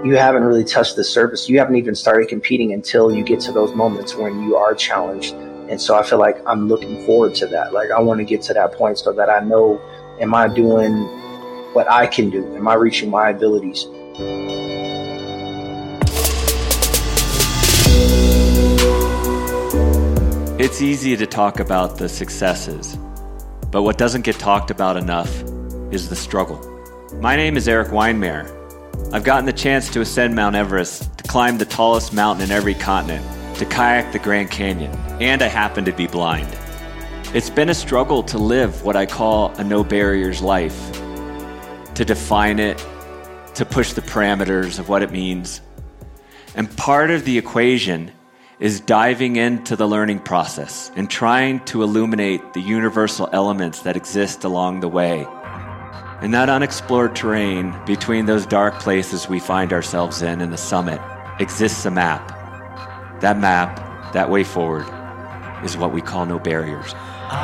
you haven't really touched the surface. You haven't even started competing until you get to those moments when you are challenged. And so I feel like I'm looking forward to that. Like, I want to get to that point so that I know, am I doing what I can do? Am I reaching my abilities? It's easy to talk about the successes, but what doesn't get talked about enough is the struggle. My name is Eric Weinmeier. I've gotten the chance to ascend Mount Everest, to climb the tallest mountain in every continent, to kayak the Grand Canyon, and I happen to be blind. It's been a struggle to live what I call a no barriers life, to define it, to push the parameters of what it means. And part of the equation is diving into the learning process and trying to illuminate the universal elements that exist along the way. In that unexplored terrain, between those dark places we find ourselves in the summit, exists a map. That map, that way forward, is what we call no barriers.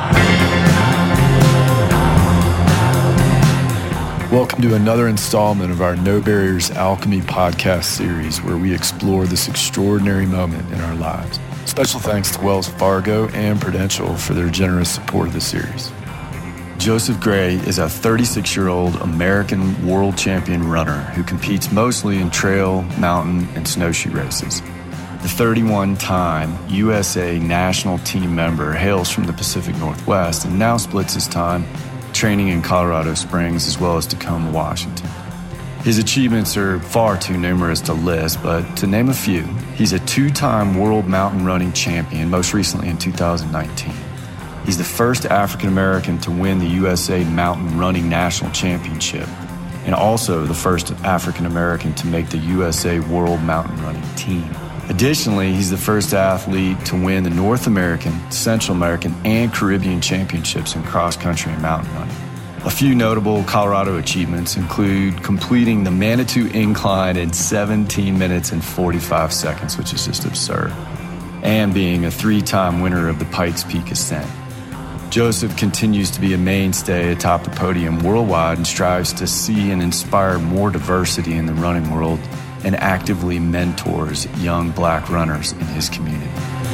Welcome to another installment of our No Barriers Alchemy podcast series, where we explore this extraordinary moment in our lives. Special thanks to Wells Fargo and Prudential for their generous support of the series. Joseph Gray is a 36-year-old American world champion runner who competes mostly in trail, mountain, and snowshoe races. The 31-time USA national team member hails from the Pacific Northwest and now splits his time training in Colorado Springs as well as Tacoma, Washington. His achievements are far too numerous to list, but to name a few, he's a two-time world mountain running champion, most recently in 2019. He's the first African-American to win the USA Mountain Running National Championship, and also the first African-American to make the USA World Mountain Running Team. Additionally, he's the first athlete to win the North American, Central American, and Caribbean championships in cross-country and mountain running. A few notable Colorado achievements include completing the Manitou Incline in 17 minutes and 45 seconds, which is just absurd, and being a three-time winner of the Pikes Peak Ascent. Joseph continues to be a mainstay atop the podium worldwide and strives to see and inspire more diversity in the running world and actively mentors young Black runners in his community.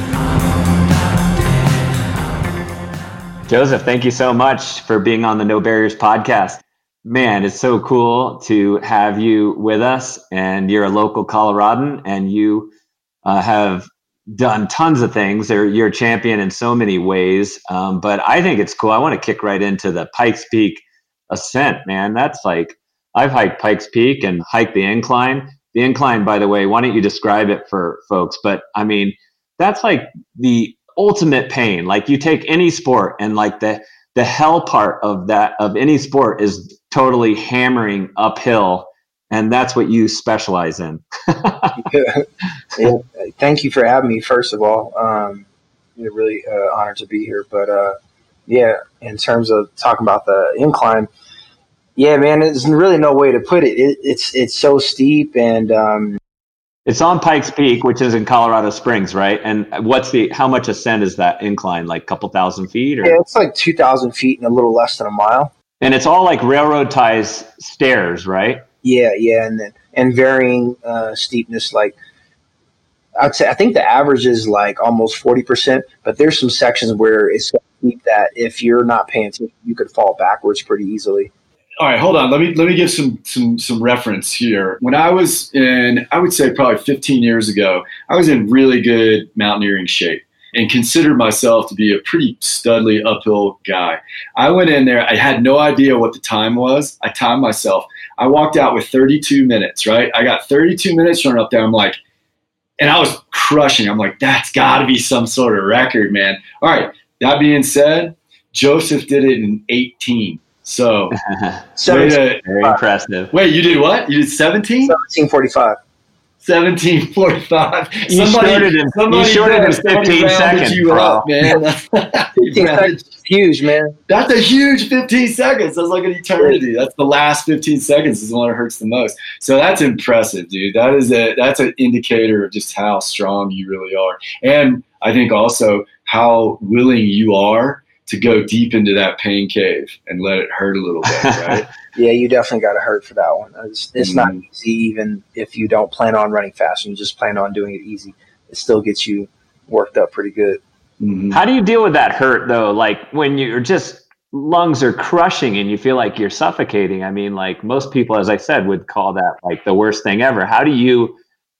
Joseph, thank you so much for being on the No Barriers podcast. Man, it's so cool to have you with us, and you're a local Coloradan, and you have done tons of things. You're a champion in so many ways, but I think it's cool. I want to kick right into the Pikes Peak Ascent, man. That's like, I've hiked Pikes Peak and hiked the incline. The incline, by the way, why don't you describe it for folks? But I mean, that's like the ultimate pain. Like, you take any sport and like the hell part of any sport is totally hammering uphill. And that's what you specialize in. Yeah. Thank you for having me, first of all. You're really honored to be here. But yeah, in terms of talking about the incline, yeah, man, there's really no way to put it. It's so steep, and it's on Pikes Peak, which is in Colorado Springs, right? And how much ascent is that incline? Like a couple thousand feet? Or? Yeah, it's like 2,000 feet and a little less than a mile. And it's all like railroad ties stairs, right? Yeah, and varying steepness. Like, I think the average is like almost 40%, but there's some sections where it's so steep that if you're not paying attention, you could fall backwards pretty easily. All right, hold on. Let me give some reference here. When I was in, I would say probably 15 years ago, I was in really good mountaineering shape and considered myself to be a pretty studly uphill guy. I went in there. I had no idea what the time was. I timed myself. I walked out with 32 minutes, right? I got 32 minutes running up there. I'm like, and I was crushing. I'm like, that's got to be some sort of record, man. All right, that being said, Joseph did it in 18. So, very impressive. Wait, you did what? You did 17? 17:45. 17:45. You shorted him 15 seconds, you bro. up, man. 15 seconds is huge, man. That's a huge 15 seconds. That's like an eternity. That's the last 15 seconds is the one that hurts the most. So that's impressive, dude. That's an indicator of just how strong you really are. And I think also how willing you are to go deep into that pain cave and let it hurt a little bit, right? Yeah, you definitely got to hurt for that one. It's not easy, even if you don't plan on running fast and you just plan on doing it easy. It still gets you worked up pretty good. Mm-hmm. How do you deal with that hurt, though? Like when you're just lungs are crushing and you feel like you're suffocating. I mean, like most people, as I said, would call that like the worst thing ever. How do you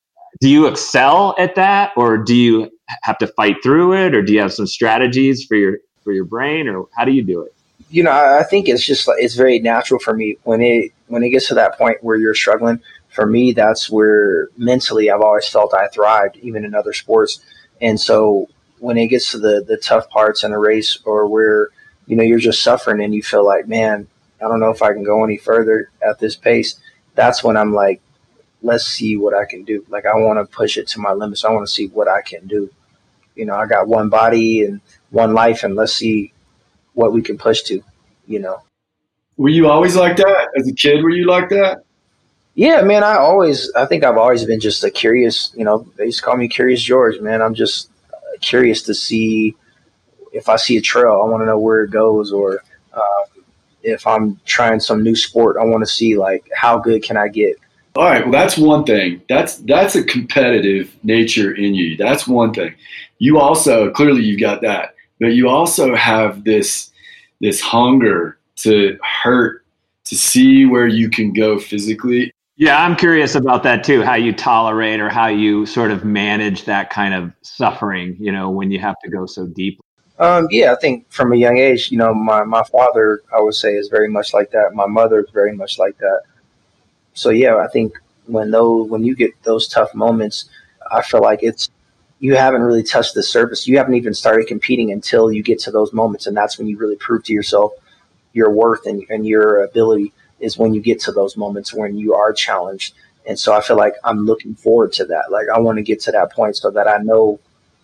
excel at that, or do you have to fight through it, or do you have some strategies for your brain, or how do you do it? You know, I think it's just like, it's very natural for me when it gets to that point where you're struggling. For me, that's where mentally I've always felt I thrived, even in other sports. And so when it gets to the tough parts in a race, or where, you know, you're just suffering and you feel like, man, I don't know if I can go any further at this pace, that's when I'm like, let's see what I can do. Like, I want to push it to my limits. I want to see what I can do. You know, I got one body and one life, and let's see what we can push to, you know. Were you always like that? As a kid, were you like that? Yeah, man, I think I've always been just a curious, you know, they used to call me Curious George, man. I'm just curious to see if I see a trail, I want to know where it goes, or if I'm trying some new sport, I want to see, like, how good can I get? All right, well, that's one thing. That's a competitive nature in you. That's one thing. You also, clearly you've got that, but you also have this hunger to hurt, to see where you can go physically. Yeah, I'm curious about that too, how you tolerate or how you sort of manage that kind of suffering, you know, when you have to go so deep. Yeah, I think from a young age, you know, my father, I would say, is very much like that. My mother is very much like that. So, yeah, I think when you get those tough moments, I feel like you haven't really touched the surface. You haven't even started competing until you get to those moments. And that's when you really prove to yourself your worth and your ability, is when you get to those moments when you are challenged. And so I feel like I'm looking forward to that. Like, I want to get to that point so that I know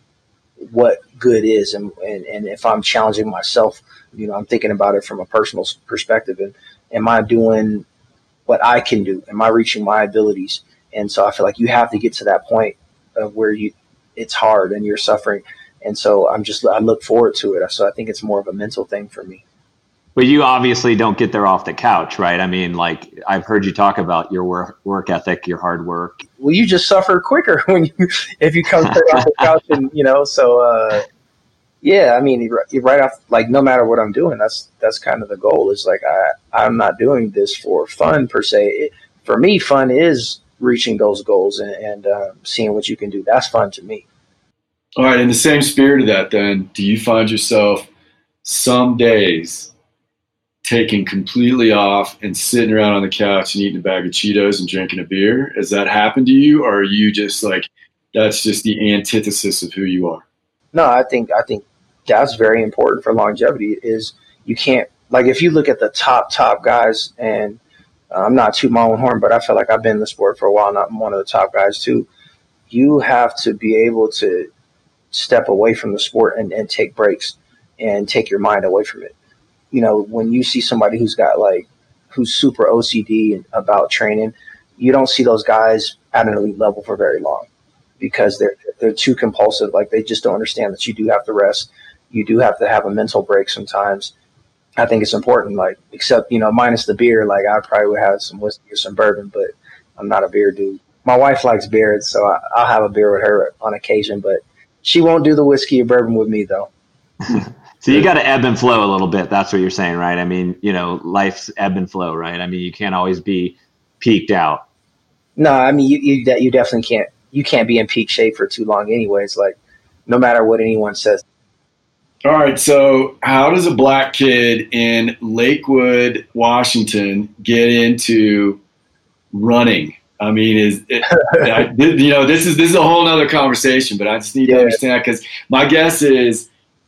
what good is. And if I'm challenging myself, you know, I'm thinking about it from a personal perspective. And am I doing what I can do? Am I reaching my abilities? And so I feel like you have to get to that point of where it's hard and you're suffering. And so I look forward to it. So I think it's more of a mental thing for me. But you obviously don't get there off the couch, right? I mean, like, I've heard you talk about your work ethic, your hard work. Well, you just suffer quicker if you come straight off the couch, and, you know, so yeah, I mean, right off, like, no matter what I'm doing, that's kind of the goal, is like, I'm not doing this for fun per se. For me, fun is reaching those goals and seeing what you can do. That's fun to me. All right. In the same spirit of that, then, do you find yourself some days taking completely off and sitting around on the couch and eating a bag of Cheetos and drinking a beer? Has that happened to you, or are you just like, that's just the antithesis of who you are? No, I think that's very important for longevity. Is you can't, like, if you look at the top guys, and I'm not tooting my own horn, but I feel like I've been in the sport for a while, not one of the top guys too. You have to be able to step away from the sport and take breaks and take your mind away from it. You know, when you see somebody who's super OCD about training, you don't see those guys at an elite level for very long, because they're too compulsive. Like, they just don't understand that you do have to rest. You do have to have a mental break sometimes. I think it's important, like, except, you know, minus the beer. Like, I probably would have some whiskey or some bourbon, but I'm not a beer dude. My wife likes beer, so I'll have a beer with her on occasion, but she won't do the whiskey or bourbon with me, though. So you got to ebb and flow a little bit. That's what you're saying, right? I mean, you know, life's ebb and flow, right? I mean, you can't always be peaked out. No, I mean, you definitely can't. You can't be in peak shape for too long anyways, like, no matter what anyone says. All right, so how does a black kid in Lakewood, Washington get into running? I mean, you know, this is a whole nother conversation, but I just need to understand, because my guess is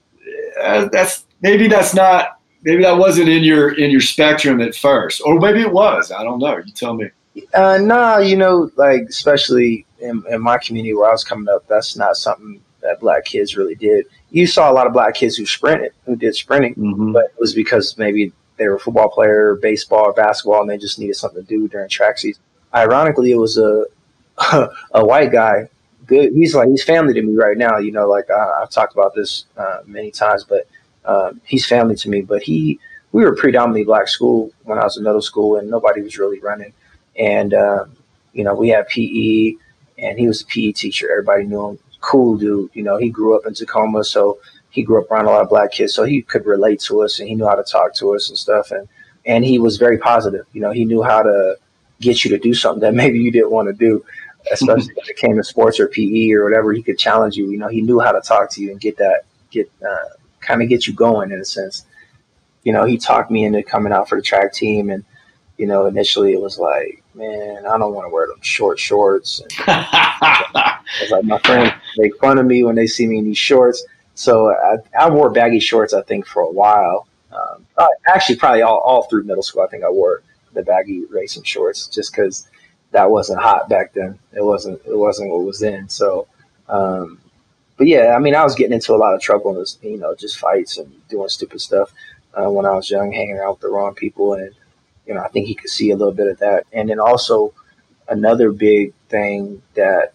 maybe that wasn't in your spectrum at first, or maybe it was. I don't know. You tell me. Nah, you know, like, especially in my community where I was coming up, that's not something that black kids really did. You saw a lot of black kids who did sprinting, but it was because maybe they were a football player, or baseball, or basketball, and they just needed something to do during track season. Ironically, it was a white guy. Good. He's family to me right now. You know, like, I've talked about this many times, but he's family to me. But we were a predominantly black school when I was in middle school, and nobody was really running. And, we had PE, and he was a PE teacher. Everybody knew him. Cool dude. He grew up in Tacoma, so he grew up around a lot of black kids, so he could relate to us, and he knew how to talk to us and stuff. And he was very positive. He knew how to get you to do something that maybe you didn't want to do, especially when it came to sports or PE or whatever. He could challenge you. He knew how to talk to you and get you going in a sense. He talked me into coming out for the track team, and initially it was like, man, I don't want to wear them short shorts. And I was like, my friends make fun of me when they see me in these shorts. So I wore baggy shorts, I think, for a while. Actually, probably all through middle school, I think I wore the baggy racing shorts just because that wasn't hot back then. It wasn't what was in. So, but yeah, I mean, I was getting into a lot of trouble and just fights and doing stupid stuff when I was young, hanging out with the wrong people. And, I think he could see a little bit of that. And then also another big thing that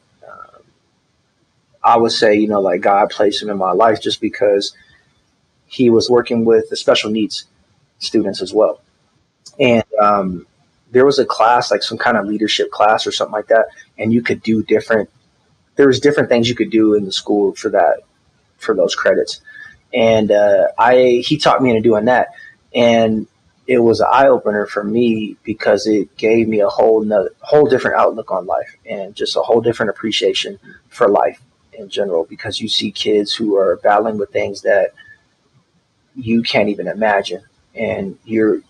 I would say, like God placed him in my life just because he was working with the special needs students as well. And there was a class, like some kind of leadership class or something like that. And you could do there was different things you could do in the school for those credits. And he taught me into doing that. And it was an eye opener for me because it gave me a whole different outlook on life and just a whole different appreciation for life in general, because you see kids who are battling with things that you can't even imagine. And you're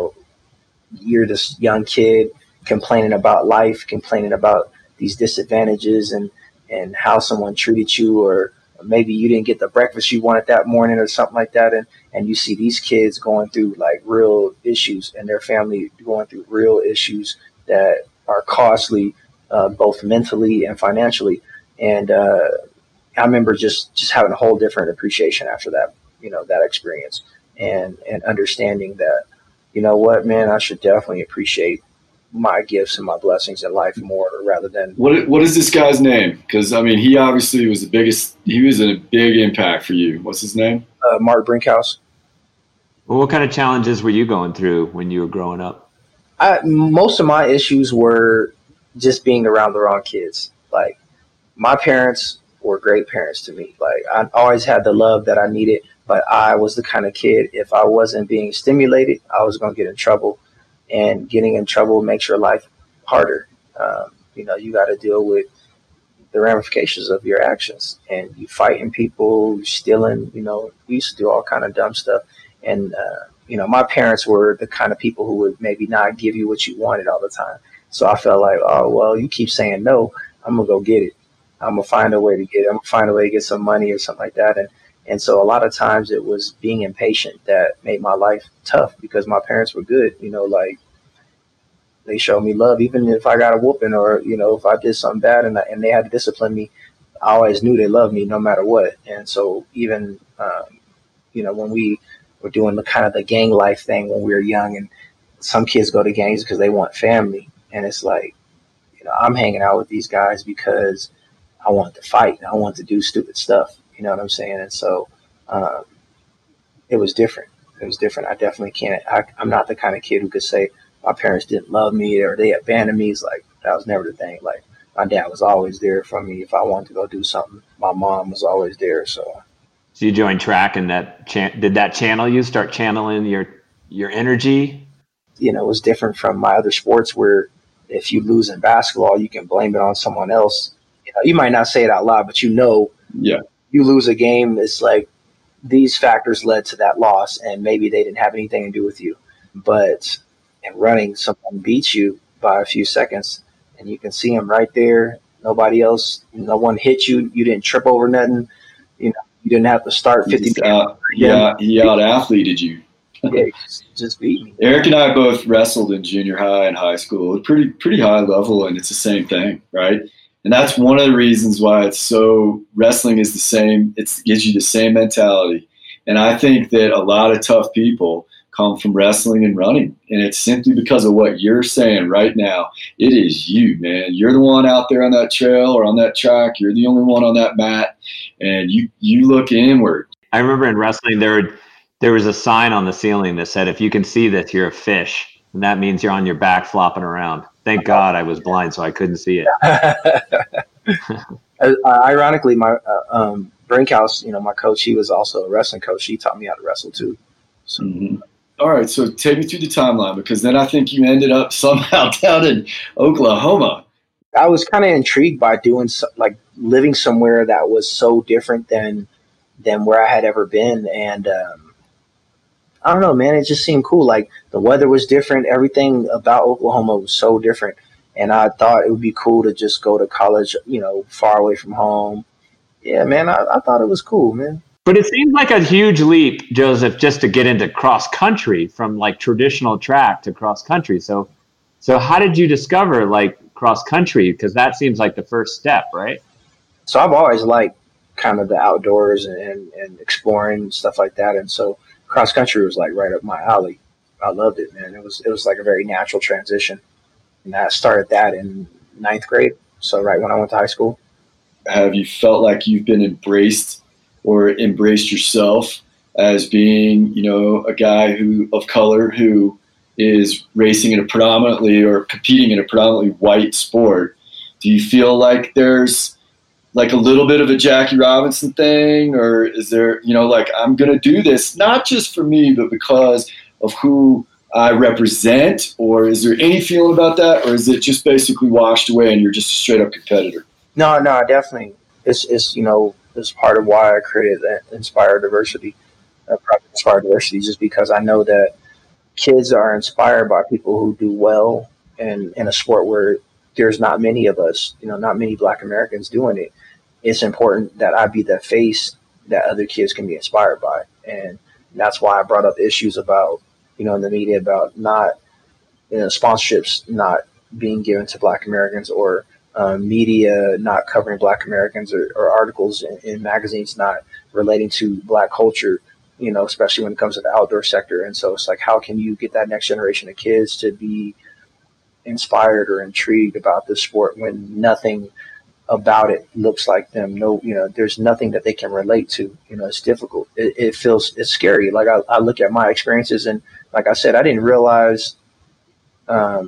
this young kid complaining about life, complaining about these disadvantages and how someone treated you, or maybe you didn't get the breakfast you wanted that morning or something like that. And you see these kids going through like real issues and their family going through real issues that are costly, both mentally and financially. And I remember just having a whole different appreciation after that, that experience and understanding that, what, man, I should definitely appreciate my gifts and my blessings in life more rather than. What is this guy's name? Because, I mean, he obviously was he was a big impact for you. What's his name? Mark Brinkhouse. Well, what kind of challenges were you going through when you were growing up? Most of my issues were just being around the wrong kids. Like, my parents were great parents to me. Like, I always had the love that I needed, but I was the kind of kid, if I wasn't being stimulated, I was going to get in trouble. And getting in trouble makes your life harder. You got to deal with the ramifications of your actions, and you fighting people, you stealing, we used to do all kind of dumb stuff. And, my parents were the kind of people who would maybe not give you what you wanted all the time. So I felt like, oh, well, you keep saying no, I'm going to go get it. I'm going to find a way to get it. I'm going to find a way to get some money or something like that. And so a lot of times it was being impatient that made my life tough because my parents were good, like they showed me love, even if I got a whooping or, if I did something bad and they had to discipline me, I always knew they loved me no matter what. And so even, when we were doing the kind of the gang life thing when we were young, and some kids go to gangs because they want family. And it's like, I'm hanging out with these guys because I want to fight and I want to do stupid stuff. You know what I'm saying? And so it was different. I definitely can't. I'm not the kind of kid who could say my parents didn't love me or they abandoned me. It's like, that was never the thing. Like, my dad was always there for me. If I wanted to go do something, my mom was always there. So you joined track, and did that channel you? Start channeling your energy? It was different from my other sports where if you lose in basketball, you can blame it on someone else. You might not say it out loud, but yeah. You lose a game, it's like these factors led to that loss, and maybe they didn't have anything to do with you. But in running, someone beats you by a few seconds, and you can see them right there. Nobody else, no one hit you. You didn't trip over nothing. You didn't have to start 50 He out-athleted you. Yeah, just beat me. Eric and I both wrestled in junior high and high school. It's pretty high level, and it's the same thing, right? And that's one of the reasons why wrestling is the same. It gives you the same mentality. And I think that a lot of tough people come from wrestling and running. And it's simply because of what you're saying right now. It is you, man. You're the one out there on that trail or on that track. You're the only one on that mat. And you look inward. I remember in wrestling, there There was a sign on the ceiling that said, if you can see this, you're a fish. And that means you're on your back flopping around. Thank God I was blind, so I couldn't see it. Ironically, my Brinkhouse, my coach, he was also a wrestling coach. He taught me how to wrestle too. So. Mm-hmm. All right, so take me through the timeline, because then I think you ended up somehow down in Oklahoma. I was kind of intrigued by living somewhere that was so different than where I had ever been, and I don't know, man. It just seemed cool. Like the weather was different. Everything about Oklahoma was so different. And I thought it would be cool to just go to college, far away from home. Yeah, man, I thought it was cool, man. But it seems like a huge leap, Joseph, just to get into cross country from like traditional track to cross country. So how did you discover like cross country? Because that seems like the first step, right? So I've always liked kind of the outdoors and exploring and stuff like that. And so cross country was like right up my alley. I loved it, man. It was like a very natural transition. And I started that in 9th grade. So right when I went to high school. Have you felt like you've been embraced yourself as being, a guy of color who is racing in a predominantly or competing in a predominantly white sport? Do you feel like there's like a little bit of a Jackie Robinson thing, or is there, I'm going to do this, not just for me, but because of who I represent, or is there any feeling about that, or is it just basically washed away and you're just a straight up competitor? No, definitely. It's part of why I created that Inspire Diversity, Project Inspire Diversity, just because I know that kids are inspired by people who do well in a sport where there's not many of us, not many Black Americans doing it. It's important that I be the face that other kids can be inspired by. And that's why I brought up issues about, in the media about not, sponsorships not being given to Black Americans, or media not covering Black Americans, or articles in magazines not relating to Black culture, especially when it comes to the outdoor sector. And so it's like, how can you get that next generation of kids to be inspired or intrigued about this sport when nothing about it looks like them? No, there's nothing that they can relate to. It's difficult. It's scary. Like I look at my experiences, and like I said, I didn't realize, I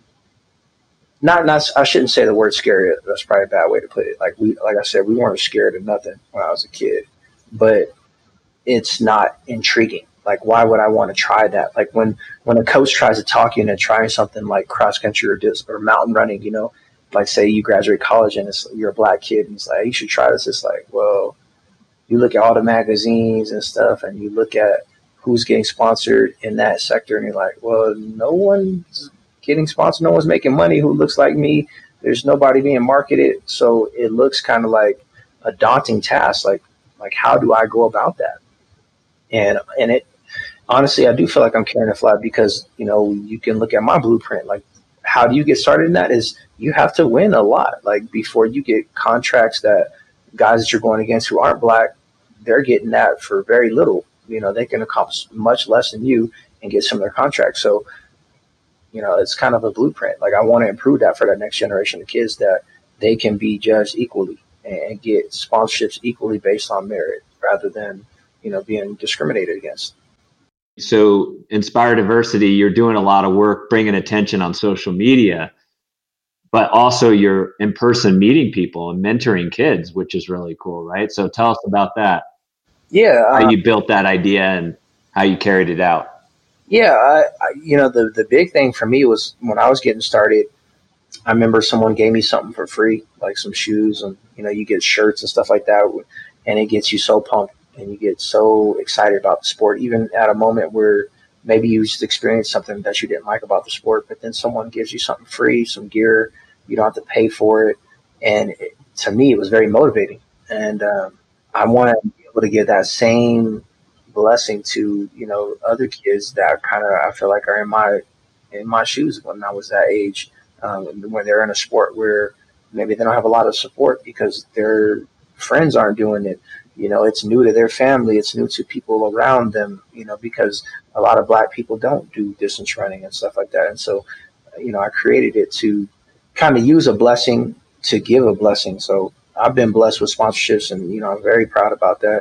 shouldn't say the word scary. That's probably a bad way to put it. Like I said, we weren't scared of nothing when I was a kid, but it's not intriguing. Like, why would I want to try that? Like when a coach tries to talk you into trying something like cross country or mountain running, like say you graduate college and you're a Black kid and it's like, you should try this. It's like, well, you look at all the magazines and stuff, and you look at who's getting sponsored in that sector, and you're like, well, no one's getting sponsored. No one's making money who looks like me. There's nobody being marketed. So it looks kind of like a daunting task. Like how do I go about that? And it, honestly, I do feel like I'm carrying a flag because, you can look at my blueprint. Like, how do you get started in that is you have to win a lot. Like, before you get contracts that guys that you're going against who aren't Black, they're getting that for very little. They can accomplish much less than you and get some of their contracts. So, it's kind of a blueprint. Like, I want to improve that for that next generation of kids, that they can be judged equally and get sponsorships equally based on merit rather than, being discriminated against. So Inspire Diversity, you're doing a lot of work bringing attention on social media, but also you're in person meeting people and mentoring kids, which is really cool, right? So tell us about that. Yeah. How you built that idea and how you carried it out. Yeah. The big thing for me was when I was getting started, I remember someone gave me something for free, like some shoes, and, you get shirts and stuff like that. And it gets you so pumped and you get so excited about the sport, even at a moment where maybe you just experienced something that you didn't like about the sport, but then someone gives you something free, some gear, you don't have to pay for it. And to me, it was very motivating. And I want to be able to give that same blessing to, other kids that I feel like are in my shoes when I was that age, when they're in a sport where maybe they don't have a lot of support because their friends aren't doing it. It's new to their family. It's new to people around them, because a lot of Black people don't do distance running and stuff like that. And so, I created it to kind of use a blessing to give a blessing. So I've been blessed with sponsorships, and, I'm very proud about that.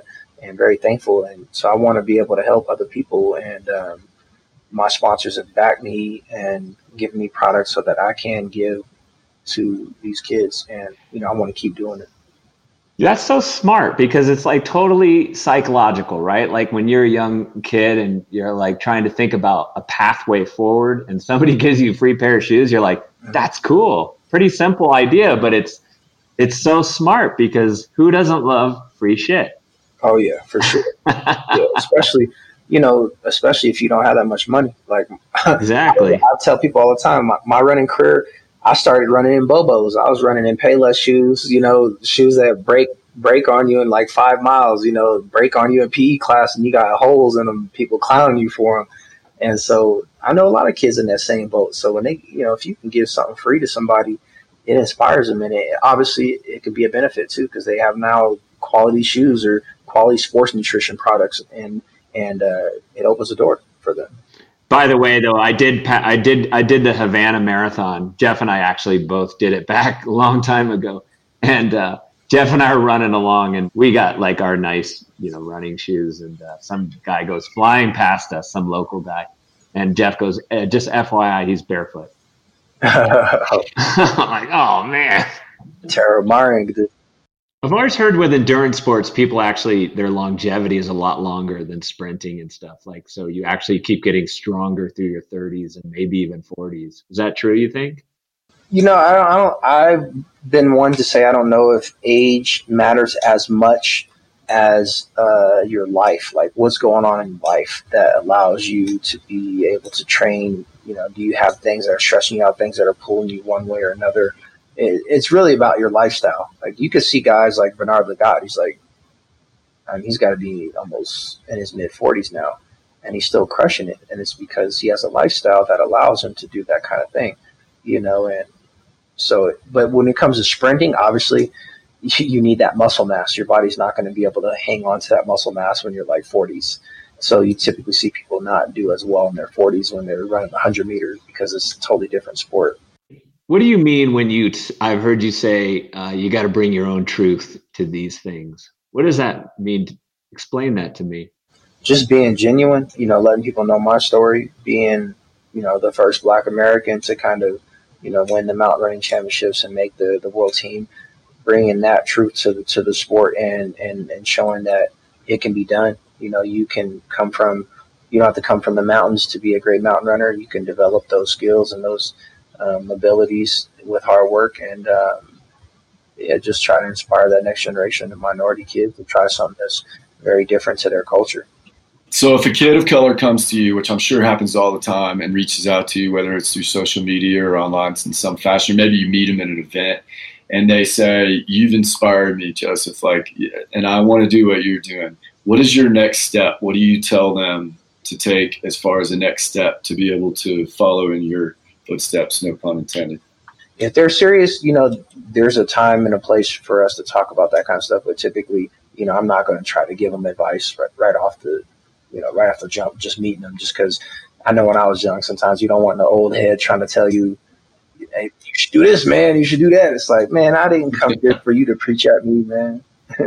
and very thankful. And so I want to be able to help other people. And my sponsors have backed me and given me products so that I can give to these kids. And, I want to keep doing it. That's so smart because it's like totally psychological, right? Like when you're a young kid and you're like trying to think about a pathway forward and somebody gives you a free pair of shoes, you're like, that's cool. Pretty simple idea, but it's so smart because who doesn't love free shit? Oh yeah, for sure. Yeah, especially if you don't have that much money. Like exactly. I tell people all the time, my running career, I started running in Bobos. I was running in Payless shoes, shoes that break on you in like 5 miles, break on you in PE class and you got holes in them, people clowning you for them. And so I know a lot of kids in that same boat. So when they, if you can give something free to somebody, it inspires them. And obviously it could be a benefit too, because they have now quality shoes or quality sports nutrition products and it opens the door for them. By the way, though, I did the Havana Marathon. Jeff and I actually both did it back a long time ago. And Jeff and I are running along and we got like our nice, running shoes. And some guy goes flying past us, some local guy. And Jeff goes, just FYI, he's barefoot. I'm like, oh, man. Tara Maring. I've always heard with endurance sports, people actually, their longevity is a lot longer than sprinting and stuff. Like, so you actually keep getting stronger through your 30s and maybe even 40s. Is that true, you think? I've been one to say I don't know if age matters as much as your life, like what's going on in life that allows you to be able to train. Do you have things that are stressing you out, things that are pulling you one way or another? It's really about your lifestyle. Like you could see guys like Bernard Lagat. He's got to be almost in his mid 40s now, and he's still crushing it. And it's because he has a lifestyle that allows him to do that kind of thing, And so, but when it comes to sprinting, obviously you need that muscle mass. Your body's not going to be able to hang on to that muscle mass when you're like 40s. So you typically see people not do as well in their 40s when they're running 100 meters because it's a totally different sport. What do you mean when I've heard you say you got to bring your own truth to these things? What does that mean? Explain that to me. Just being genuine, letting people know my story, being, the first Black American to kind of, win the mountain running championships and make the world team, bringing that truth to the sport and showing that it can be done. You can you don't have to come from the mountains to be a great mountain runner. You can develop those skills and those abilities with hard work and just try to inspire that next generation of minority kids to try something that's very different to their culture. So if a kid of color comes to you, which I'm sure happens all the time, and reaches out to you, whether it's through social media or online in some fashion, or maybe you meet them at an event and they say, you've inspired me, Joseph, and I want to do what you're doing. What is your next step? What do you tell them to take as far as the next step to be able to follow in your footsteps, no pun intended? If they're serious, there's a time and a place for us to talk about that kind of stuff. But typically, I'm not going to try to give them advice right off the jump, just meeting them, just because I know when I was young, sometimes you don't want an old head trying to tell you, hey, you should do this, man. You should do that. It's like, man, I didn't come here for you to preach at me, man.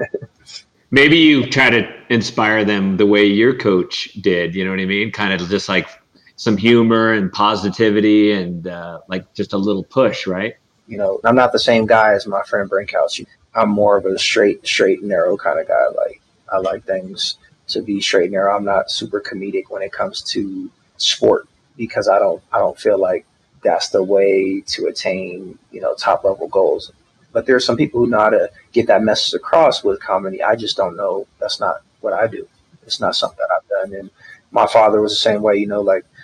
Maybe you try to inspire them the way your coach did. You know what I mean? Kind of just like some humor and positivity and like just a little push, right? I'm not the same guy as my friend Brinkhouse. I'm more of a straight and narrow kind of guy. Like I like things to be straight and narrow. I'm not super comedic when it comes to sport because I don't feel like that's the way to attain, top level goals. But there are some people who know how to get that message across with comedy. I just don't know. That's not what I do. It's not something that I've done. And my father was the same way, no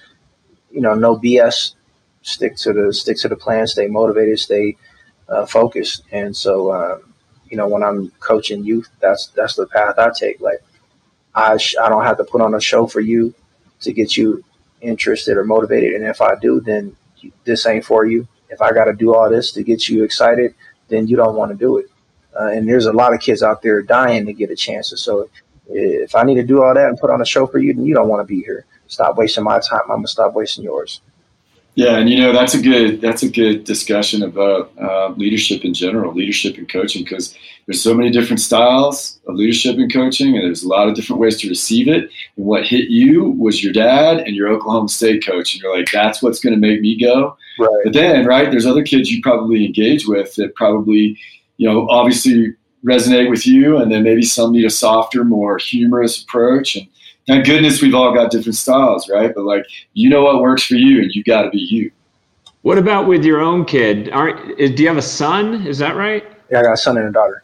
BS, stick to the plan, stay motivated, stay focused. And so, when I'm coaching youth, that's the path I take. Like I don't have to put on a show for you to get you interested or motivated. And if I do, then this ain't for you. If I got to do all this to get you excited, then you don't want to do it. And there's a lot of kids out there dying to get a chance. And so if I need to do all that and put on a show for you, then you don't want to be here. Stop wasting my time. I'm going to stop wasting yours. Yeah, and that's a good discussion about leadership in general, leadership and coaching, because there's so many different styles of leadership and coaching, and there's a lot of different ways to receive it. And what hit you was your dad and your Oklahoma State coach, and you're like, that's what's going to make me go. Right. But then, right, there's other kids you probably engage with that probably, obviously resonate with you, and then maybe some need a softer, more humorous approach. And thank goodness we've all got different styles, right? But what works for you, and you got to be you. What about with your own kid? Do you have a son? Is that right? Yeah, I got a son and a daughter.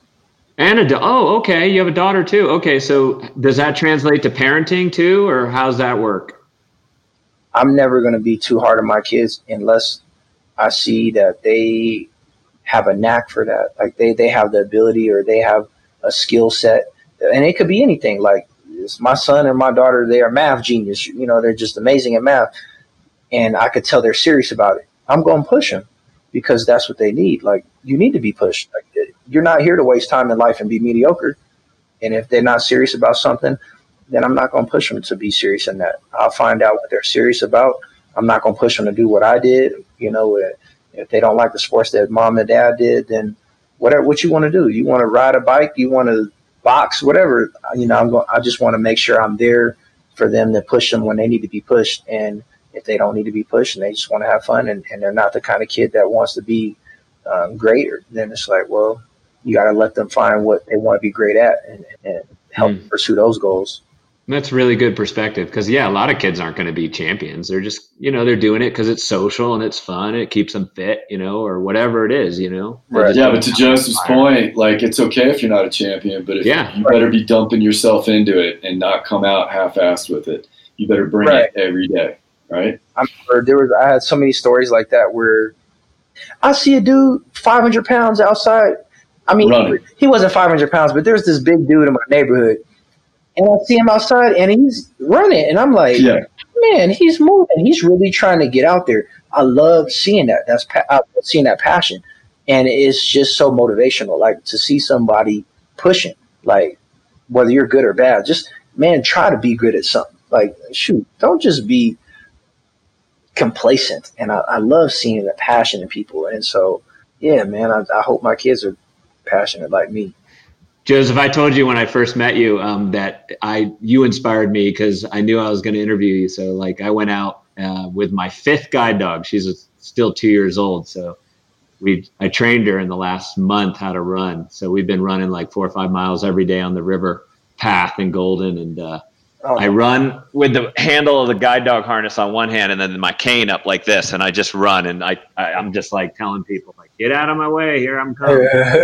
Oh, okay. You have a daughter too. Okay, so does that translate to parenting too, or how's that work? I'm never going to be too hard on my kids unless I see that they have a knack for that. Like they have the ability, or they have a skill set, and it could be anything. Like my son and my daughter, they are math genius. They're just amazing at math, and I could tell they're serious about it. I'm going to push them because that's what they need. Like, you need to be pushed. Like, you're not here to waste time in life and be mediocre. And if they're not serious about something, then I'm not going to push them to be serious in that. I'll find out what they're serious about. I'm not going to push them to do what I did. If they don't like the sports that mom and dad did, then what you want to do. You want to ride a bike, you want to box, whatever. I just want to make sure I'm there for them to push them when they need to be pushed. And if they don't need to be pushed and they just want to have fun, and they're not the kind of kid that wants to be greater, then it's like, well, you got to let them find what they want to be great at and help pursue those goals. That's really good perspective, because a lot of kids aren't going to be champions. They're just, they're doing it because it's social and it's fun. It keeps them fit, or whatever it is, Right. Yeah, but to Joseph's point, it's okay if you're not a champion, but you better be dumping yourself into it and not come out half-assed with it. You better bring it every day, right? I had so many stories like that where I see a dude 500 pounds outside. I mean, he wasn't 500 pounds, but there's this big dude in my neighborhood. And I see him outside, and he's running. And I'm like, man, he's moving. He's really trying to get out there. I love seeing that. I love seeing that passion. And it's just so motivational, like to see somebody pushing, like whether you're good or bad, just, man, try to be good at something. Like, shoot, don't just be complacent. And I love seeing the passion in people. And so, yeah, man, I hope my kids are passionate like me. Joseph, I told you when I first met you that you inspired me because I knew I was going to interview you. So I went out with my 5th guide dog. She's still 2 years old. So I trained her in the last month how to run. So we've been running 4 or 5 miles every day on the river path in Golden. And I run with the handle of the guide dog harness on one hand and then my cane up like this. And I just run. And I'm just telling people, get out of my way. Here I'm coming.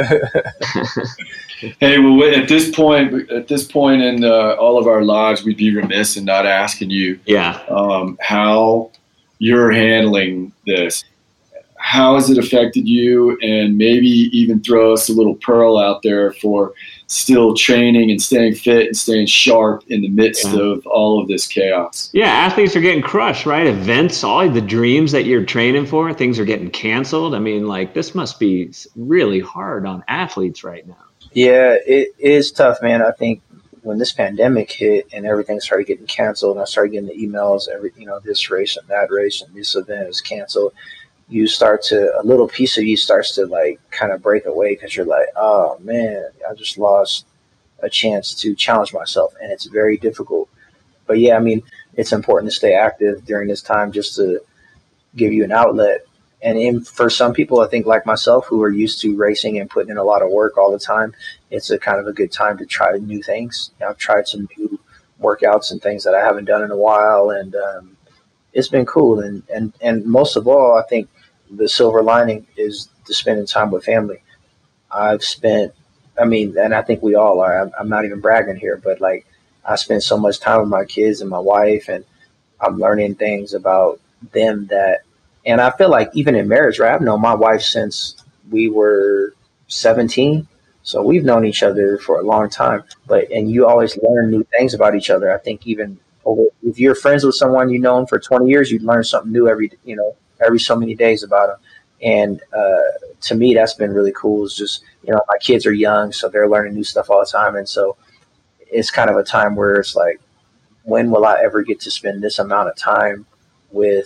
Hey, well, at this point in all of our lives, we'd be remiss in not asking you how you're handling this. How has it affected you? And maybe even throw us a little pearl out there for still training and staying fit and staying sharp in the midst of all of this chaos. Yeah, athletes are getting crushed, right? Events, all the dreams that you're training for, things are getting canceled. I mean, this must be really hard on athletes right now. Yeah, it is tough, man. I think when this pandemic hit and everything started getting canceled, and I started getting the emails, this race and that race and this event is canceled, a little piece of you starts to kind of break away because you're like, oh man, I just lost a chance to challenge myself, and it's very difficult. But yeah, I mean, it's important to stay active during this time just to give you an outlet. And for some people, I think like myself, who are used to racing and putting in a lot of work all the time, it's a kind of a good time to try new things. I've tried some new workouts and things that I haven't done in a while, and it's been cool. And most of all, I think the silver lining is to spending time with family. And I think we all are. I'm not even bragging here, but I spend so much time with my kids and my wife, and I'm learning things about them and I feel like even in marriage, right? I've known my wife since we were 17. So we've known each other for a long time, and you always learn new things about each other. I think even if you're friends with someone you've known for 20 years, you learn something new every so many days about them. And to me, that's been really cool. It's just, my kids are young, so they're learning new stuff all the time. And so it's kind of a time where it's like, when will I ever get to spend this amount of time with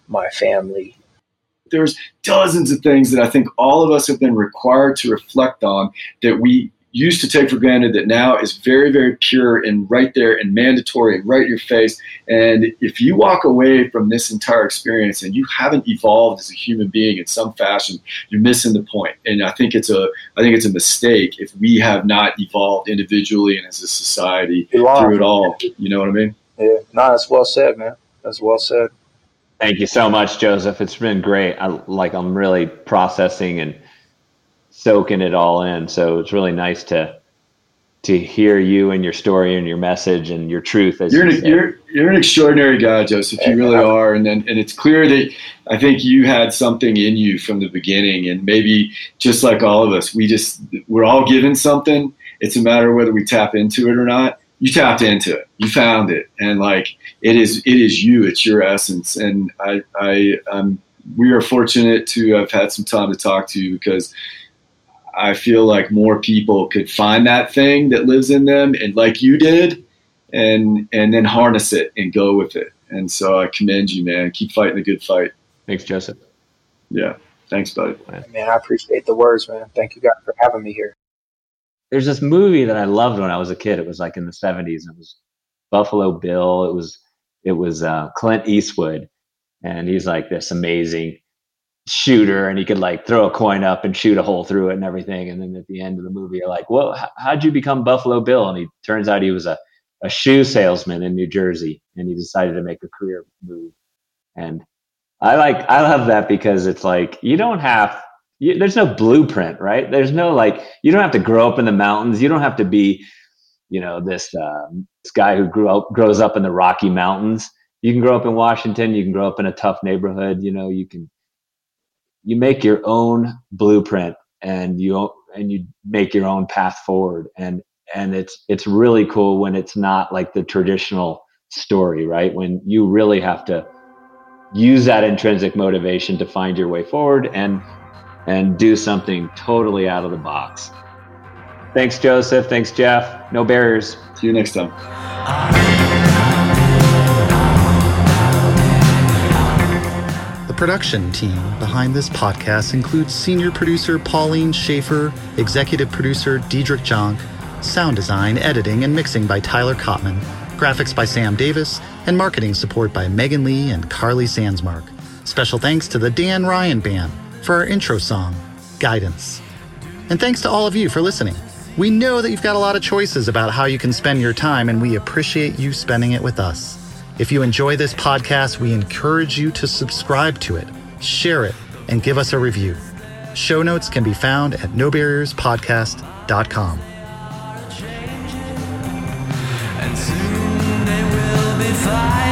my family. There's dozens of things that I think all of us have been required to reflect on that we used to take for granted that now is very, very pure and right there and mandatory and right in your face. And if you walk away from this entire experience and you haven't evolved as a human being in some fashion, you're missing the point. And I think it's a mistake if we have not evolved individually and as a society through it all. You know what I mean? Yeah. No, that's well said, man. That's well said. Thank you so much, Joseph. It's been great. I'm really processing and soaking it all in. So it's really nice to hear you and your story and your message and your truth. As you're an extraordinary guy, Joseph. You really are. And it's clear that I think you had something in you from the beginning. And maybe just like all of us, we're all given something. It's a matter of whether we tap into it or not. You tapped into it. You found it. And it is you. It's your essence. And we are fortunate to have had some time to talk to you, because I feel like more people could find that thing that lives in them, and like you did, and then harness it and go with it. And so I commend you, man. Keep fighting the good fight. Thanks, Joseph. Yeah. Thanks, buddy. Man, I appreciate the words, man. Thank you guys for having me here. There's this movie that I loved when I was a kid. It was in the 70s. It was Buffalo Bill. It was Clint Eastwood, and he's this amazing shooter, and he could throw a coin up and shoot a hole through it and everything. And then at the end of the movie, you're like, well, how'd you become Buffalo Bill? And he turns out he was a shoe salesman in New Jersey, and he decided to make a career move. And I love that, because it's you don't have, there's no blueprint, right? There's no you don't have to grow up in the mountains. You don't have to be, this guy who grows up in the Rocky Mountains. You can grow up in Washington. You can grow up in a tough neighborhood. You make your own blueprint, and you make your own path forward. And it's really cool when it's not like the traditional story, right? When you really have to use that intrinsic motivation to find your way forward and do something totally out of the box. Thanks, Joseph. Thanks, Jeff. No barriers. See you next time. The production team behind this podcast includes senior producer Pauline Schaefer, executive producer Diedrich Jonk, sound design, editing, and mixing by Tyler Kottman, graphics by Sam Davis, and marketing support by Megan Lee and Carly Sandsmark. Special thanks to the Dan Ryan Band for our intro song, Guidance. And thanks to all of you for listening. We know that you've got a lot of choices about how you can spend your time, and we appreciate you spending it with us. If you enjoy this podcast, we encourage you to subscribe to it, share it, and give us a review. Show notes can be found at nobarrierspodcast.com. And soon they will be flying.